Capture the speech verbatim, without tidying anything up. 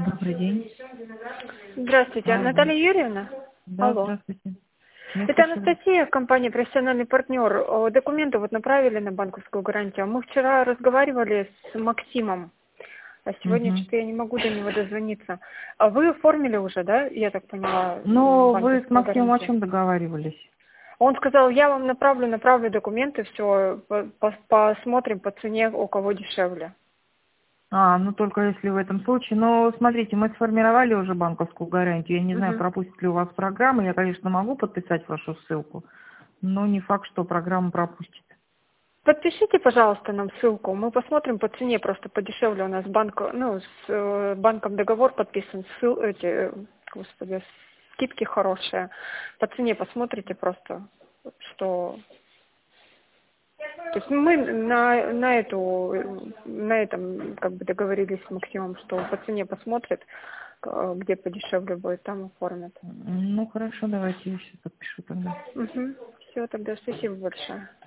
Добрый день. Здравствуйте, Алло. Наталья Юрьевна? Да, Алло. здравствуйте. Я Это слушаю вас. Анастасия, компания «Профессиональный партнер». О, Документы вот направили на банковскую гарантию. Мы вчера разговаривали с Максимом, а сегодня Мгм. что-то я не могу до него дозвониться. А вы оформили уже, да, я так поняла, м, Ну, вы с банковскую Максимом о гарантию? чем договаривались? Он сказал, я вам направлю, направлю документы, все, посмотрим по цене, у кого дешевле. А, ну только если в этом случае. Но смотрите, мы сформировали уже банковскую гарантию. Я не знаю, Мгм. пропустит ли у вас программа. Я, конечно, могу подписать вашу ссылку, но не факт, что программа пропустит. Подпишите, пожалуйста, нам ссылку. Мы посмотрим по цене, просто подешевле у нас банк, ну, с э, банком договор подписан, ссыл, эти, э, господи, скидки хорошие. По цене посмотрите просто, что... То есть мы на, на эту, на этом как бы договорились с Максимом, что по цене посмотрит, э, где подешевле будет, там оформят. Ну, хорошо, давайте я сейчас подпишу тогда. Угу. Все, тогда спасибо большое.